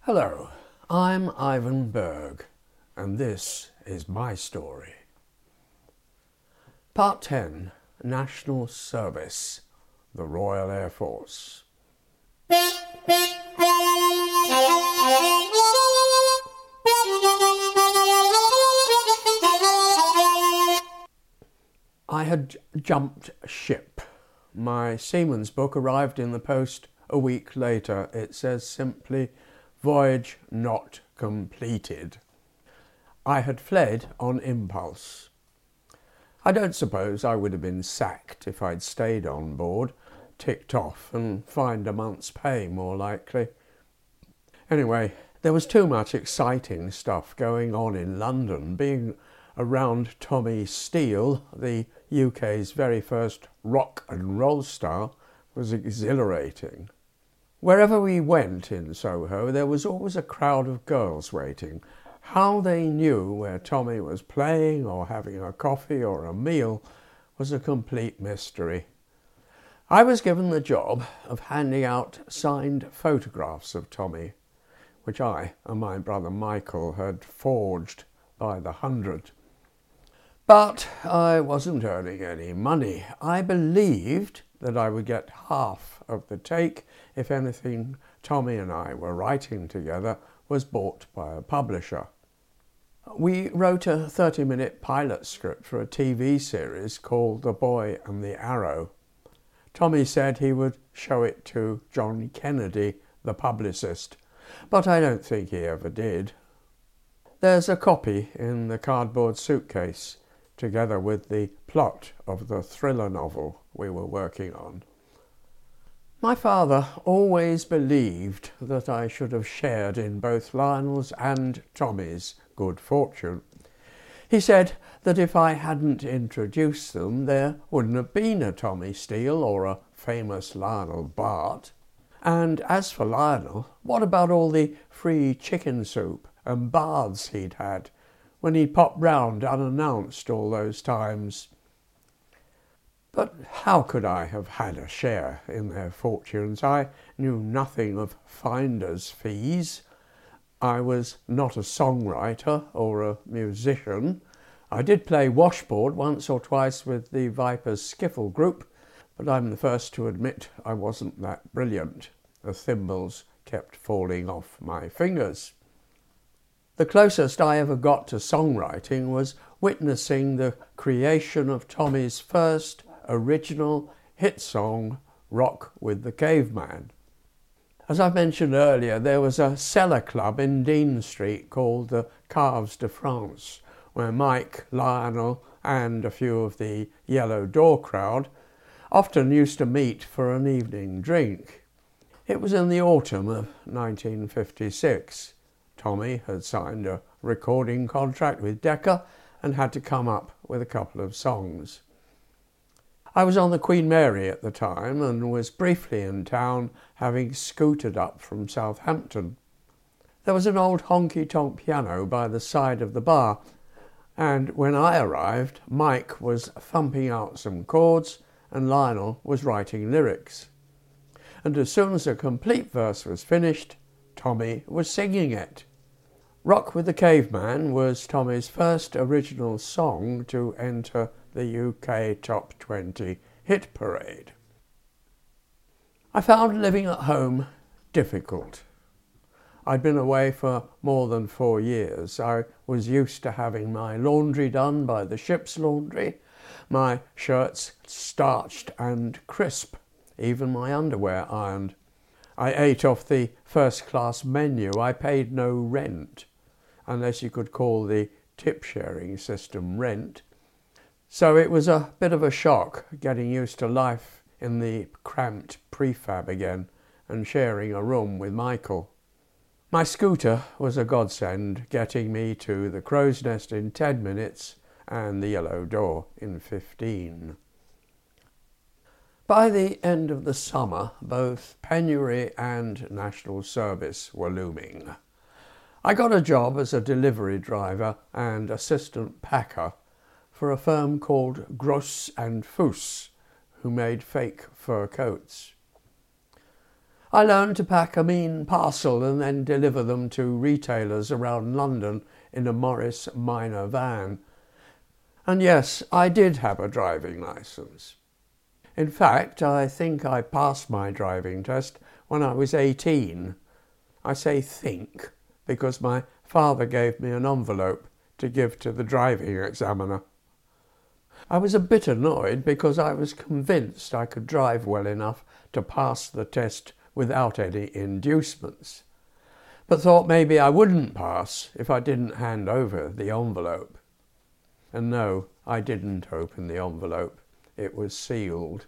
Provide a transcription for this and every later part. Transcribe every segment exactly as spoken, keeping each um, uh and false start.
Hello, I'm Ivan Berg, and this is my story. Part ten, National Service, the Royal Air Force. I had jumped ship. My seaman's book arrived in the post a week later. It says simply, "Voyage not completed." I had fled on impulse. I don't suppose I would have been sacked if I'd stayed on board, ticked off and fined a month's pay more likely. Anyway, there was too much exciting stuff going on in London. Being around Tommy Steele, the U K's very first rock and roll star, was exhilarating. Wherever we went in Soho, there was always a crowd of girls waiting. How they knew where Tommy was playing or having a coffee or a meal was a complete mystery. I was given the job of handing out signed photographs of Tommy, which I and my brother Michael had forged by the hundred. But I wasn't earning any money. I believed that I would get half of the take if anything Tommy and I were writing together was bought by a publisher. We wrote a thirty-minute pilot script for a T V series called The Boy and the Arrow. Tommy said he would show it to John Kennedy, the publicist, but I don't think he ever did. There's a copy in the cardboard suitcase, together with the plot of the thriller novel we were working on. My father always believed that I should have shared in both Lionel's and Tommy's good fortune. He said that if I hadn't introduced them, there wouldn't have been a Tommy Steele or a famous Lionel Bart. And as for Lionel, what about all the free chicken soup and baths he'd had when he popped round unannounced all those times? But how could I have had a share in their fortunes? I knew nothing of finder's fees. I was not a songwriter or a musician. I did play washboard once or twice with the Vipers Skiffle group, but I'm the first to admit I wasn't that brilliant. The thimbles kept falling off my fingers. The closest I ever got to songwriting was witnessing the creation of Tommy's first original hit song, Rock with the Caveman. As I mentioned earlier, there was a cellar club in Dean Street called the Caves de France, where Mike, Lionel and a few of the Yellow Door crowd often used to meet for an evening drink. It was in the autumn of nineteen fifty-six. Tommy had signed a recording contract with Decca and had to come up with a couple of songs. I was on the Queen Mary at the time and was briefly in town, having scooted up from Southampton. There was an old honky-tonk piano by the side of the bar, and when I arrived, Mike was thumping out some chords and Lionel was writing lyrics. And as soon as a complete verse was finished, Tommy was singing it. Rock with the Caveman was Tommy's first original song to enter the U K Top twenty hit parade. I found living at home difficult. I'd been away for more than four years. I was used to having my laundry done by the ship's laundry, my shirts starched and crisp, even my underwear ironed. I ate off the first-class menu. I paid no rent, unless you could call the tip-sharing system rent. So it was a bit of a shock getting used to life in the cramped prefab again and sharing a room with Michael. My scooter was a godsend, getting me to the Crow's Nest in ten minutes and the Yellow Door in fifteen. By the end of the summer, both penury and national service were looming. I got a job as a delivery driver and assistant packer for a firm called Gross and Fuss, who made fake fur coats. I learned to pack a mean parcel and then deliver them to retailers around London in a Morris Minor van. And yes, I did have a driving licence. In fact, I think I passed my driving test when I was eighteen. I say think because my father gave me an envelope to give to the driving examiner. I was a bit annoyed because I was convinced I could drive well enough to pass the test without any inducements, but thought maybe I wouldn't pass if I didn't hand over the envelope. And no, I didn't open the envelope. It was sealed.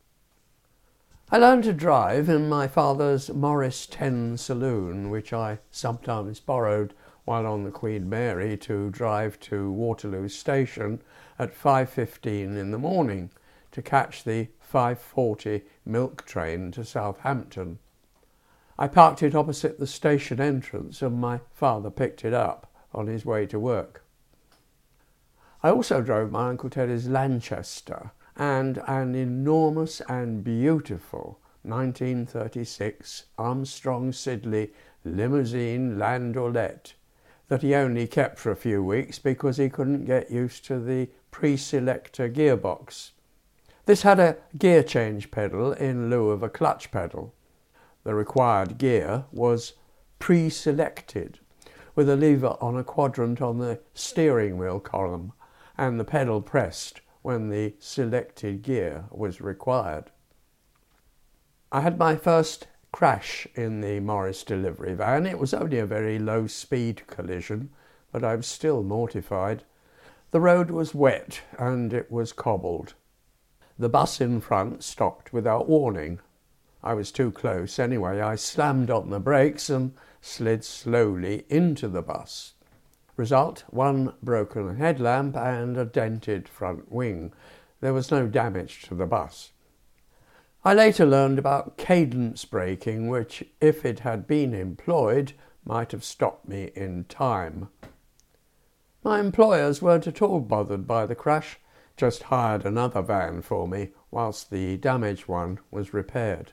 I learned to drive in my father's Morris ten saloon, which I sometimes borrowed while on the Queen Mary to drive to Waterloo Station at five fifteen in the morning to catch the five forty milk train to Southampton. I parked it opposite the station entrance and my father picked it up on his way to work. I also drove my Uncle Teddy's Lanchester and an enormous and beautiful nineteen thirty-six Armstrong Siddeley limousine landaulet that he only kept for a few weeks because he couldn't get used to the pre-selector gearbox. This had a gear change pedal in lieu of a clutch pedal. The required gear was pre-selected, with a lever on a quadrant on the steering wheel column and the pedal pressed when the selected gear was required. I had my first crash in the Morris delivery van. It was only a very low-speed collision, but I was still mortified. The road was wet and it was cobbled. The bus in front stopped without warning. I was too close anyway. I slammed on the brakes and slid slowly into the bus. Result, one broken headlamp and a dented front wing. There was no damage to the bus. I later learned about cadence braking, which, if it had been employed, might have stopped me in time. My employers weren't at all bothered by the crash, just hired another van for me whilst the damaged one was repaired.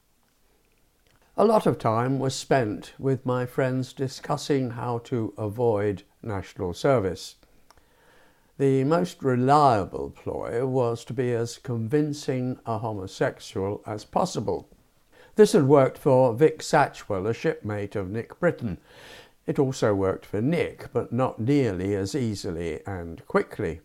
A lot of time was spent with my friends discussing how to avoid national service. The most reliable ploy was to be as convincing a homosexual as possible. This had worked for Vic Satchwell, a shipmate of Nick Britton. It also worked for Nick, but not nearly as easily and quickly.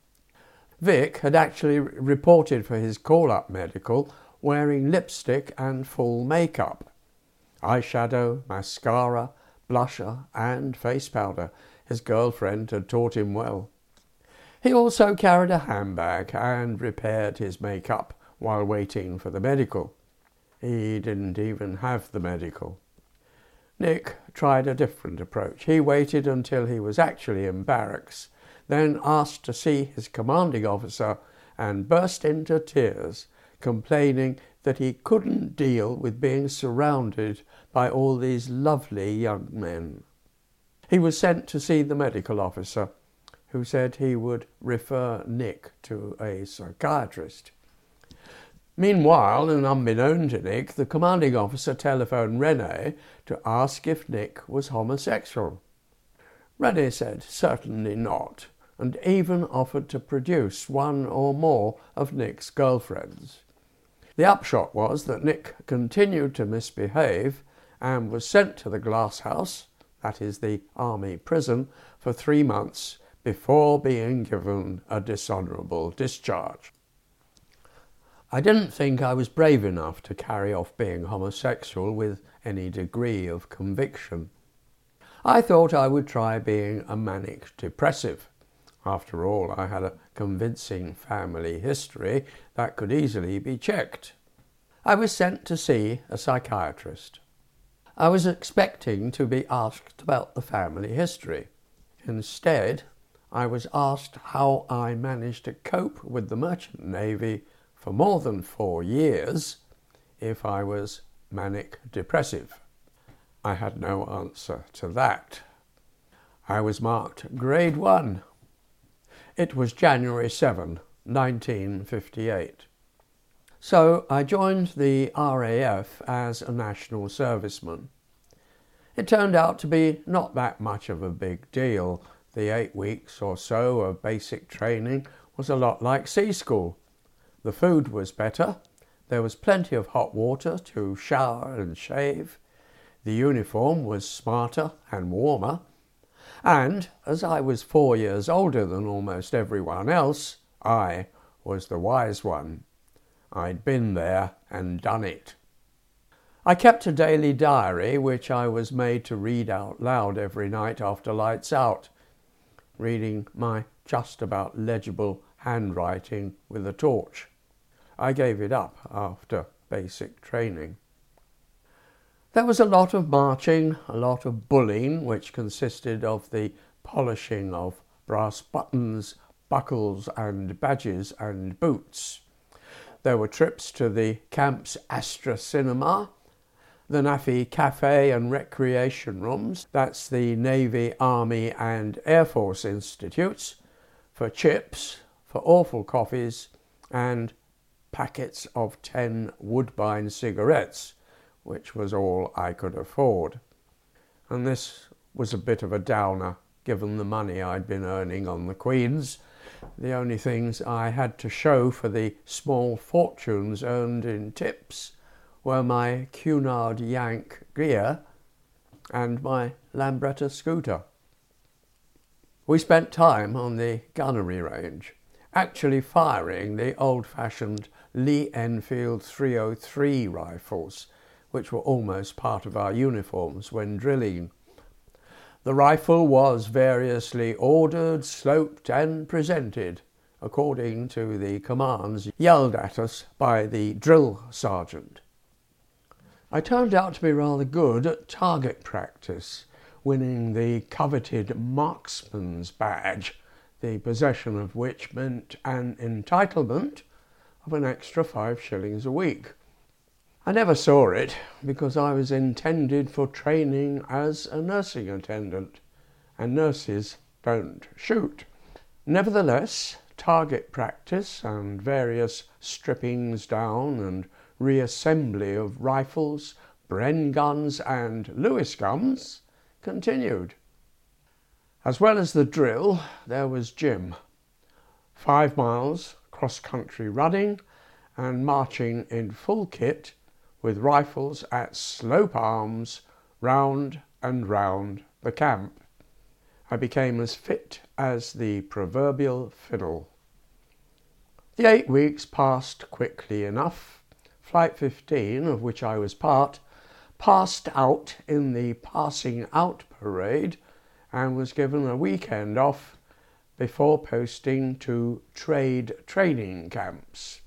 Vic had actually reported for his call-up medical wearing lipstick and full makeup. Eyeshadow, mascara, blusher and face powder. His girlfriend had taught him well. He also carried a handbag and repaired his makeup while waiting for the medical. He didn't even have the medical. Nick tried a different approach. He waited until he was actually in barracks, then asked to see his commanding officer and burst into tears, complaining that he couldn't deal with being surrounded by all these lovely young men. He was sent to see the medical officer, who said he would refer Nick to a psychiatrist. Meanwhile, and unbeknown to Nick, the commanding officer telephoned René to ask if Nick was homosexual. René said certainly not, and even offered to produce one or more of Nick's girlfriends. The upshot was that Nick continued to misbehave and was sent to the glass house, that is the army prison, for three months before being given a dishonourable discharge. I didn't think I was brave enough to carry off being homosexual with any degree of conviction. I thought I would try being a manic depressive. After all, I had a convincing family history that could easily be checked. I was sent to see a psychiatrist. I was expecting to be asked about the family history. Instead, I was asked how I managed to cope with the merchant navy for more than four years if I was manic depressive. I had no answer to that. I was marked grade one. It was January seventh, nineteen fifty-eight. So I joined the R A F as a national serviceman. It turned out to be not that much of a big deal. The eight weeks or so of basic training was a lot like sea school. The food was better, there was plenty of hot water to shower and shave, the uniform was smarter and warmer, and as I was four years older than almost everyone else, I was the wise one. I'd been there and done it. I kept a daily diary which I was made to read out loud every night after lights out, reading my just about legible handwriting with a torch. I gave it up after basic training. There was a lot of marching, a lot of bullying, which consisted of the polishing of brass buttons, buckles and badges and boots. There were trips to the camp's Astra Cinema, the NAFI Cafe and Recreation Rooms, that's the Navy, Army and Air Force Institutes, for chips, for awful coffees and packets of ten Woodbine cigarettes, which was all I could afford. And this was a bit of a downer, given the money I'd been earning on the Queen's. The only things I had to show for the small fortunes earned in tips were my Cunard Yank gear and my Lambretta scooter. We spent time on the gunnery range, actually firing the old-fashioned Lee Enfield three oh three rifles, which were almost part of our uniforms when drilling. The rifle was variously ordered, sloped and presented, according to the commands yelled at us by the drill sergeant. I turned out to be rather good at target practice, winning the coveted marksman's badge, the possession of which meant an entitlement of an extra five shillings a week. I never saw it because I was intended for training as a nursing attendant, and nurses don't shoot. Nevertheless, target practice and various strippings down and reassembly of rifles, Bren guns and Lewis guns continued. As well as the drill, there was gym. Five miles cross-country running and marching in full kit with rifles at slope arms round and round the camp. I became as fit as the proverbial fiddle. The eight weeks passed quickly enough. Flight fifteen, of which I was part, passed out in the passing out parade and was given a weekend off before posting to trade training camps.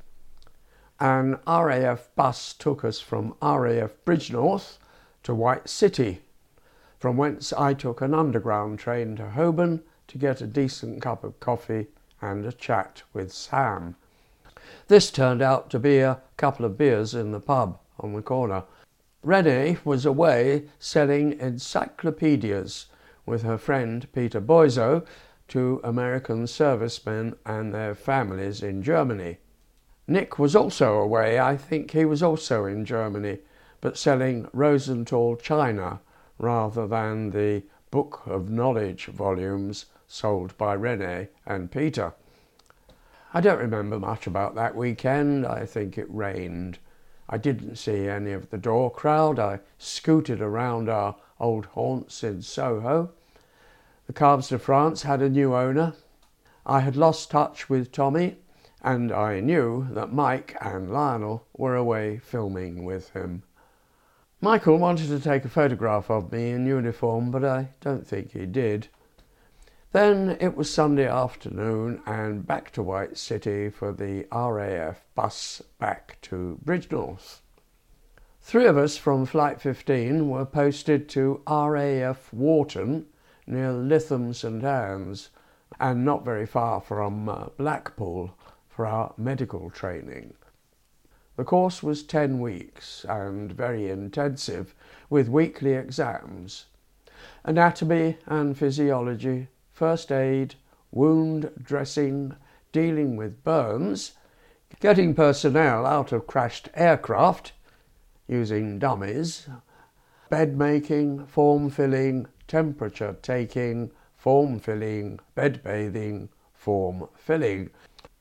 An R A F bus took us from R A F Bridgnorth to White City, from whence I took an underground train to Holborn to get a decent cup of coffee and a chat with Sam. This turned out to be a couple of beers in the pub on the corner. Renee was away selling encyclopedias with her friend Peter Boiso to American servicemen and their families in Germany. Nick was also away. I think he was also in Germany, but selling Rosenthal china rather than the Book of Knowledge volumes sold by Renee and Peter. I don't remember much about that weekend. I think it rained. I didn't see any of the door crowd. I scooted around our old haunts in Soho. The Carbs de France had a new owner. I had lost touch with Tommy, and I knew that Mike and Lionel were away filming with him. Michael wanted to take a photograph of me in uniform, but I don't think he did. Then it was Sunday afternoon and back to White City for the R A F bus back to Bridgnorth. Three of us from Flight fifteen were posted to R A F Wharton near Lytham St Anne's and not very far from uh, Blackpool for our medical training. The course was ten weeks and very intensive with weekly exams. Anatomy and physiology, first aid, wound dressing, dealing with burns, getting personnel out of crashed aircraft using dummies, bed making, form filling, temperature taking, form filling, bed bathing, form filling.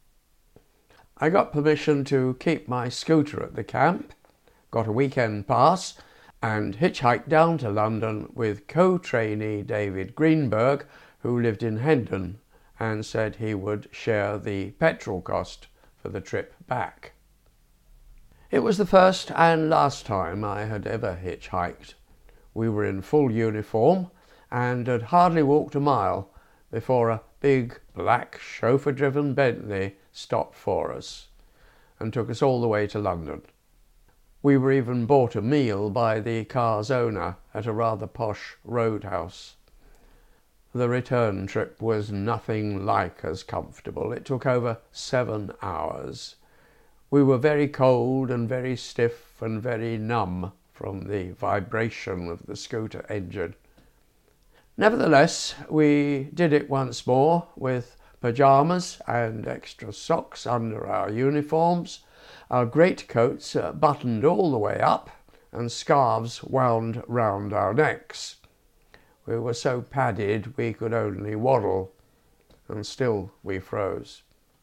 I got permission to keep my scooter at the camp, got a weekend pass, and hitchhiked down to London with co-trainee David Greenberg, who lived in Hendon, and said he would share the petrol cost for the trip back. It was the first and last time I had ever hitchhiked. We were in full uniform and had hardly walked a mile before a big black chauffeur-driven Bentley stopped for us and took us all the way to London. We were even bought a meal by the car's owner at a rather posh roadhouse. The return trip was nothing like as comfortable. It took over seven hours. We were very cold and very stiff and very numb from the vibration of the scooter engine. Nevertheless, we did it once more with pyjamas and extra socks under our uniforms, our greatcoats buttoned all the way up, and scarves wound round our necks. We were so padded we could only waddle, and still we froze.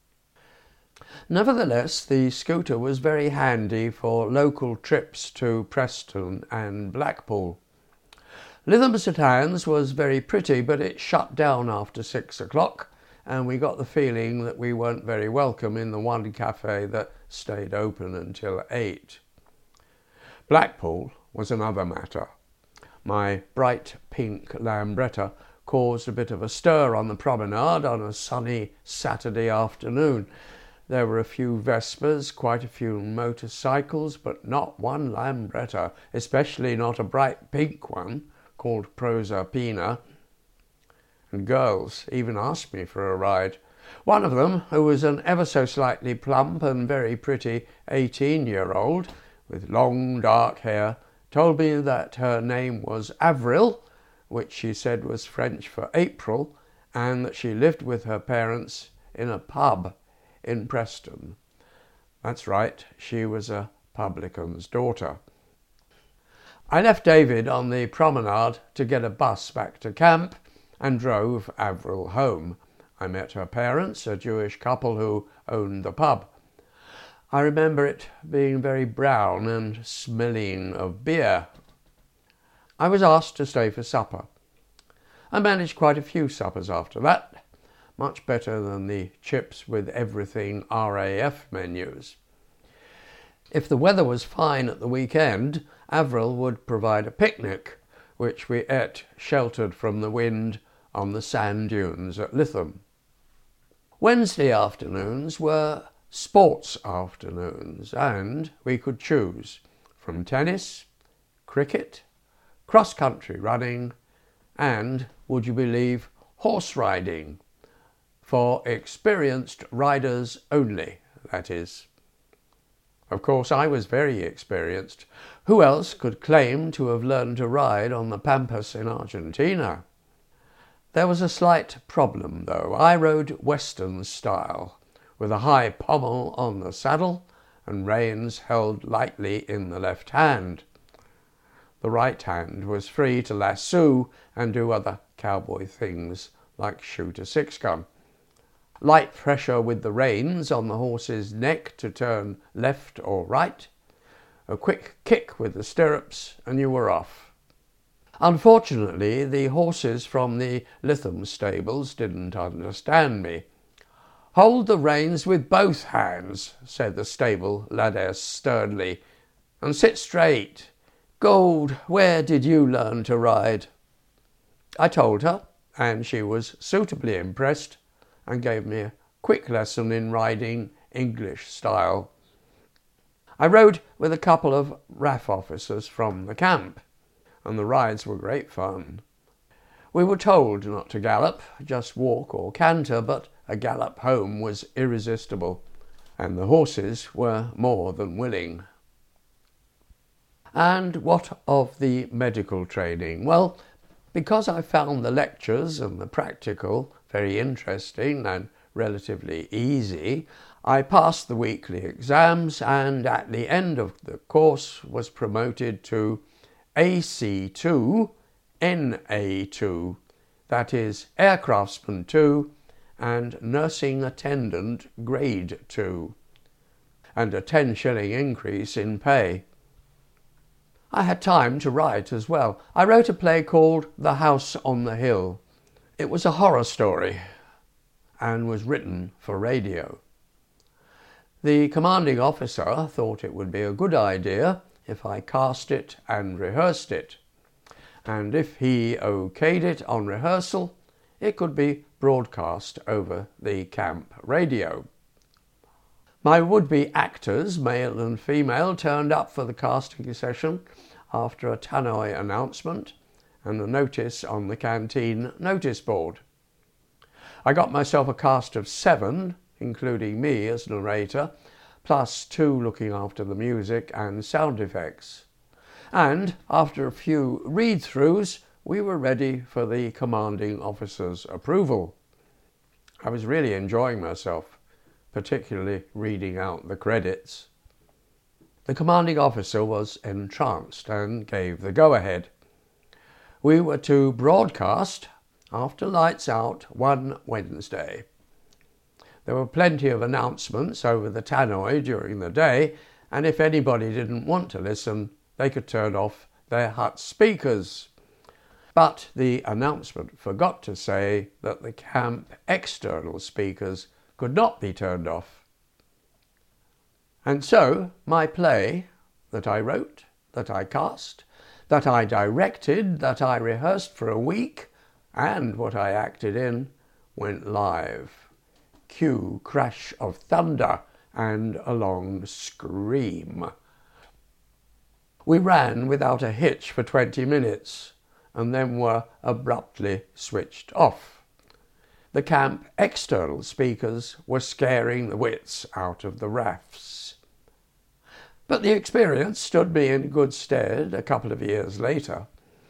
Nevertheless, the scooter was very handy for local trips to Preston and Blackpool. Lytham St Anne's was very pretty, but it shut down after six o'clock, and we got the feeling that we weren't very welcome in the one cafe that stayed open until eight. Blackpool was another matter. My bright pink Lambretta caused a bit of a stir on the promenade on a sunny Saturday afternoon. There were a few Vespers, quite a few motorcycles, but not one Lambretta, especially not a bright pink one called Proserpina. And girls even asked me for a ride. One of them, who was an ever so slightly plump and very pretty eighteen-year-old with long dark hair, told me that her name was Avril, which she said was French for April, and that she lived with her parents in a pub in Preston. That's right, she was a publican's daughter. I left David on the promenade to get a bus back to camp and drove Avril home. I met her parents, a Jewish couple who owned the pub. I remember it being very brown and smelling of beer. I was asked to stay for supper. I managed quite a few suppers after that, much better than the chips with everything R A F menus. If the weather was fine at the weekend, Avril would provide a picnic, which we ate sheltered from the wind on the sand dunes at Lytham. Wednesday afternoons were sports afternoons, and we could choose from tennis, cricket, cross-country running, and, would you believe, horse riding. For experienced riders only, that is. Of course, I was very experienced. Who else could claim to have learned to ride on the Pampas in Argentina? There was a slight problem, though. I rode Western style, with a high pommel on the saddle and reins held lightly in the left hand. The right hand was free to lasso and do other cowboy things, like shoot a six-gun. Light pressure with the reins on the horse's neck to turn left or right, a quick kick with the stirrups, and you were off. Unfortunately, the horses from the Lytham stables didn't understand me. "Hold the reins with both hands," said the stable laddess sternly, "and sit straight. Gould, where did you learn to ride?" I told her, and she was suitably impressed and gave me a quick lesson in riding English style. I rode with a couple of R A F officers from the camp, and the rides were great fun. We were told not to gallop, just walk or canter, but a gallop home was irresistible, and the horses were more than willing. And what of the medical training? Well, because I found the lectures and the practical very interesting and relatively easy, I passed the weekly exams and at the end of the course was promoted to A C two, N A two, that is Aircraftsman two and Nursing Attendant Grade two, and a ten shilling increase in pay. I had time to write as well. I wrote a play called The House on the Hill. It was a horror story and was written for radio. The commanding officer thought it would be a good idea if I cast it and rehearsed it, and if he okayed it on rehearsal, it could be broadcast over the camp radio. My would-be actors, male and female, turned up for the casting session after a tannoy announcement and a notice on the canteen notice board. I got myself a cast of seven, including me as narrator, plus two looking after the music and sound effects. And after a few read-throughs, we were ready for the commanding officer's approval. I was really enjoying myself, particularly reading out the credits. The commanding officer was entranced and gave the go-ahead. We were to broadcast after lights out one Wednesday. There were plenty of announcements over the tannoy during the day, and if anybody didn't want to listen, they could turn off their hut speakers. But the announcement forgot to say that the camp external speakers could not be turned off. And so my play, that I wrote, that I cast, that I directed, that I rehearsed for a week, and what I acted in, went live. Cue crash of thunder and a long scream. We ran without a hitch for twenty minutes and then were abruptly switched off. The camp external speakers were scaring the wits out of the raffs. But the experience stood me in good stead a couple of years later.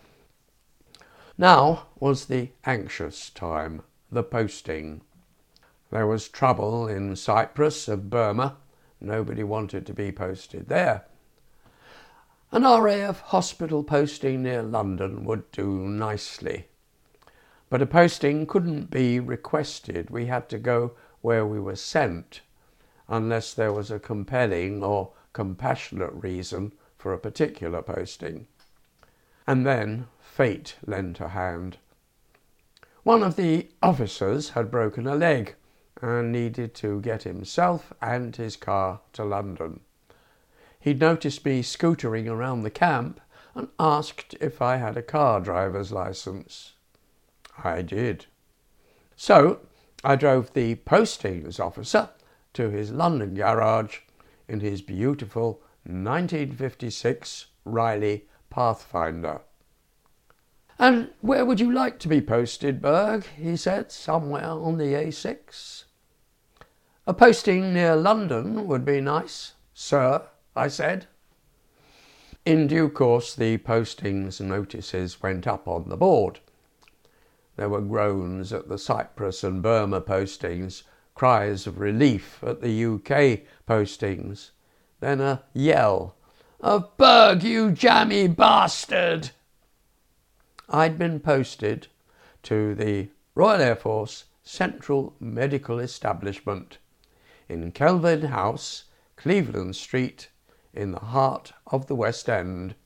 Now was the anxious time, the posting. There was trouble in Cyprus of Burma. Nobody wanted to be posted there. An R A F hospital posting near London would do nicely. But a posting couldn't be requested. We had to go where we were sent, unless there was a compelling or compassionate reason for a particular posting. And then fate lent a hand. One of the officers had broken a leg and needed to get himself and his car to London. He'd noticed me scootering around the camp and asked if I had a car driver's licence. I did. So I drove the postings officer to his London garage in his beautiful nineteen fifty-six Riley Pathfinder. "And where would you like to be posted, Berg?" he said. "Somewhere on the A six. "A posting near London would be nice, sir," I said. In due course the postings notices went up on the board. There were groans at the Cyprus and Burma postings, cries of relief at the U K postings, then a yell of "Berg, you jammy bastard!" I'd been posted to the Royal Air Force Central Medical Establishment in Kelvin House, Cleveland Street, in the heart of the West End,